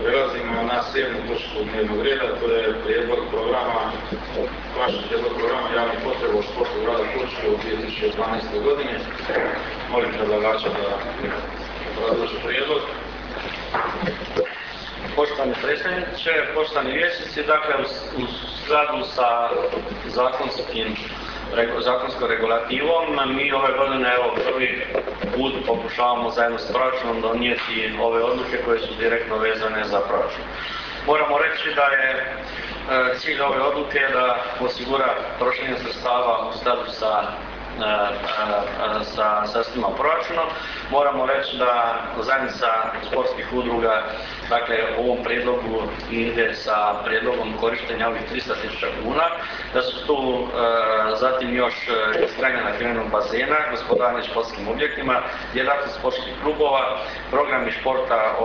Prelazimo na 7. točku dnevnog reda, to je prijedlog programa, vaš prijedlog programa javnih potreba u športu grada Korčule u 2012. godini. Molim predlagača da obrazloži prijedlog. Poštovani predsjedniče, poštovani vijećnici, dakle u skladu sa zakonskom regulativom mi ove godine prvi put pokušavamo zajedno s proračunom donijeti ove odluke koje su direktno vezane za proračun. Moramo reći da je cilj ove odluke da osigura trošenje sredstava u skladu sa sredstvima proračuna. Moramo reći da zajednica sportskih udruga, dakle u ovom prijedlogu ide sa prijedlogom korištenja ovih 300.000 kuna, da su tu zatim još izgradnja nakrivenog bazena, gospodarenje športskim objektima, djelatnost sportskih klubova, programi športa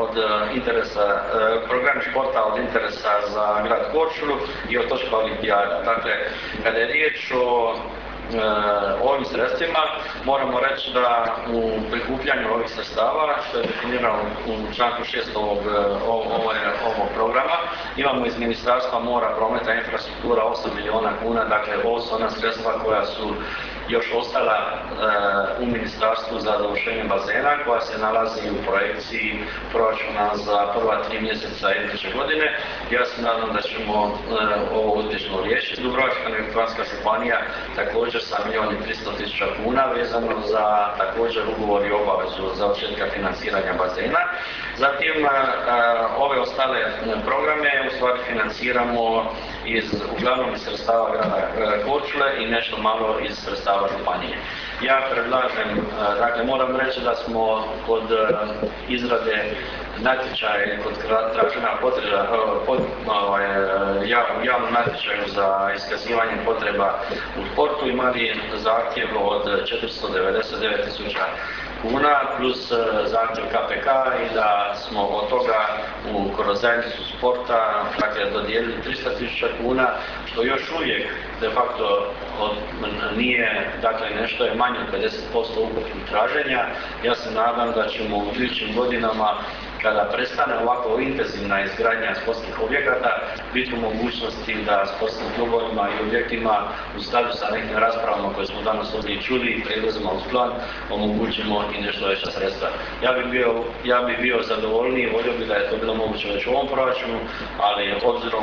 od interesa za grad Korčulu i otočka olimpijada. Dakle, kada je riječ o ovim sredstvima, moramo reći da u prikupljanju ovih sredstava, što je definirano u članku 6 ovog programa, imamo iz Ministarstva mora, prometa i infrastruktura 8 milijuna kuna, dakle ovo su ona sredstva koja su još ostala u ministarstvu za dovršenje bazena, koja se nalazi u projekciji proračuna za prva 3 mjeseca iduće godine. Ja se nadam da ćemo ovo uspješno riješiti. Dubrovačko-neretvanska županija također sa 1.300.000 kuna vezano za također ugovor i obavezu završetka financiranja bazena. Zatim ove ostale programe u stvari financiramo uglavnom iz sredstava grada Korčule i nešto malo iz sredstava županije. Ja predlažem, dakle moram reći da smo kod izrade natječaja, kod traženja javnom natječaju za iskazivanje potreba u sportu imali zahtjev od 499.000 kuna plus zahtjev KPK i da smo od toga kroz zajednicu sporta dodijelili 300.000 kuna, što još uvijek de facto nije, dakle nešto je manje od 50% ukupnih traženja. Ja se nadam da ćemo u idućim godinama, kada prestane ovako intenzivna izgradnja sportskih objekata, biti u mogućnosti da sportskim klubovima i objektima u skladu sa nekim raspravama koje smo danas ovdje čuli i prijedlozima uz plan omogućimo i nešto veća sredstva. Ja bi bio zadovoljniji, volio bi da je to bilo moguće već u ovom proračunu, ali obzirom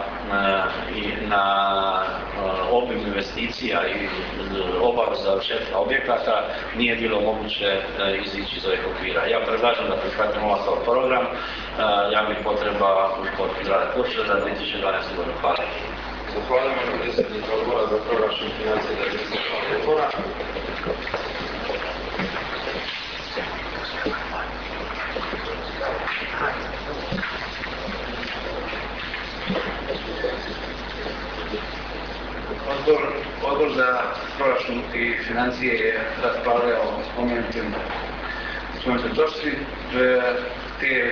na obim investicija i obavezu završetka objekata nije bilo moguće izići iz ovih okvira. Ja predlažem da prihvatimo ovakav program javnih potreba u športu grada Korčule za 2012. godinu. Hvala. Zahvaljujemo na predsjednika odbora za proračun i financije da je odbora. Odbor za proračun i financije je raspravljao o spomenutoj točci, te je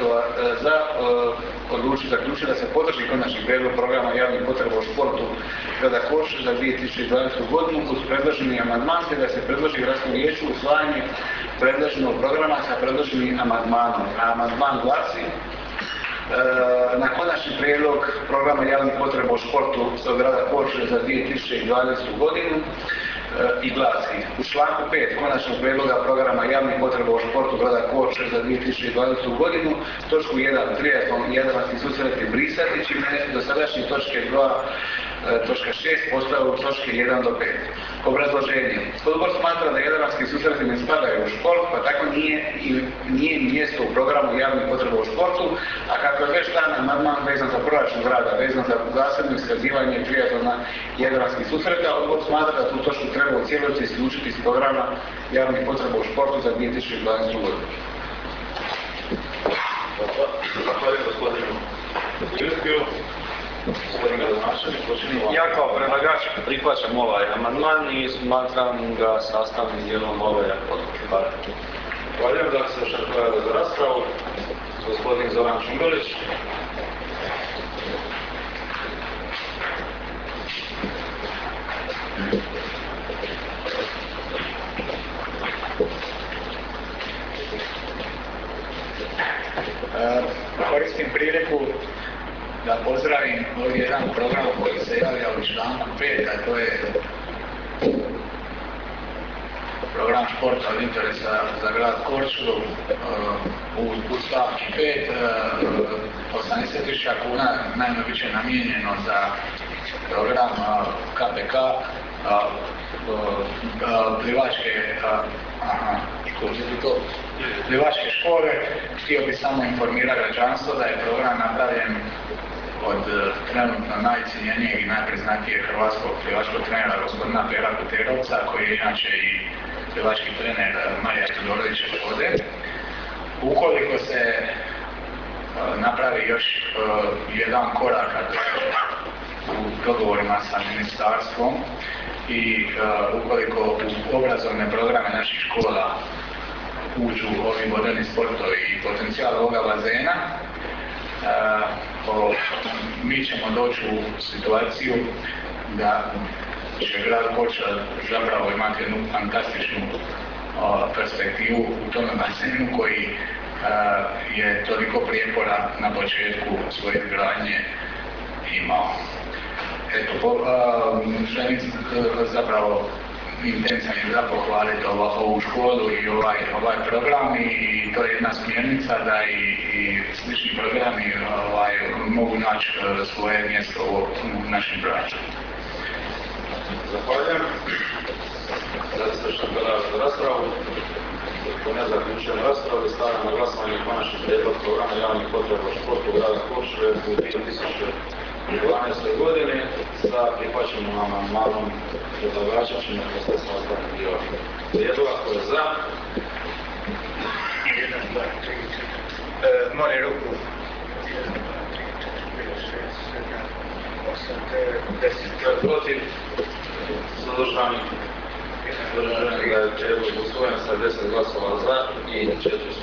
zaključio da se podrži konačni prijedlog programa javnih potreba u športu grada Korčule za 2012. godinu uz predloženi amandman, te da se predloži gradskom vijeću usvajanje predloženog programa sa predloženim amandmanom. Amandman glasi: na konačni prijedlog programa javnih potreba u športu grada Korčule za 2012. godinu i glasi: u članku 5 konačnog prijedloga programa javnih potreba u športu grada Korčule za 2020. godinu točku 1 triatlon i jadranski susreti brisati, čime dosadašnje točke 2 točka 6 postaju točke 1 do 5. Obrazloženje. Odbor smatra da jadranski susreti ne spadaju u šport, pa tako nije mjesto u programu javnih potreba u športu, a kako je već dan amandman vezan za proračun grada, vezan za zasebno iskazivanje triatlona i jadranskih susreta, odbor smatra da tu točku treba u cijelosti isključiti iz programa javnih potreba u športu za 2012. godinu. Zahvaljujem gospodinu Ilskiju. Ja kao predlagač prihvaćam ovaj amandman i smatram ga sastavnim dijelom ove odluke. Hvala. Zahvaljujem da se još pojavio za raspravu. Gospodin Zoran Čumbelić. Koristim priliku da pozdravim ovdje jedan program koji se javlja u članku 5, a to je program športa od interesa za grad Korčulu. U stavki 5 80.000 kuna najmanje bit će namijenjeno za program KPK plivačke škole. Htio bi samo informirati građanstvo da je program napravljen od trenutno najcijenjenijeg i najpriznatijeg hrvatskog plivačkog trenera gospodina Pera Kuterovca, koji je inače i plivački trener Marija Todorovića Škode. Ukoliko se napravi još jedan korak, a to je u dogovorima sa ministarstvom, i ukoliko u obrazovne programe naših škola uđu ovi vodeni sportovi i potencijal ovoga bazena, mi ćemo doći u situaciju da će grad Korčula zapravo imati jednu fantastičnu perspektivu u tome bazenu koji je toliko prijepora na početku svoje izgradnje imao. Eto, želim zapravo intencija je da pohvaliti ovu školu i ovaj program, i to je jedna smjernica da i slični programi mogu naći svoje mjesto u našem proračunu. Zahvaljujem. Završam za raspravu. Ako ne zaključujem raspravu, stavljam na glasovanje konačni prijedlog programa javnih potreba u športu grada Korčule u 2012. godini sa prihvaćenim amandmanom predlagača, čime postaje sastavni dio prijedloga. Ko je za? 1, 2, 3, molim ruku. 1, 2, 3, 4, 5, 6, 7, 8, 9, 10. Protiv? Zadržani? Da je prijedlog usvojen sa 10 glasova za i 4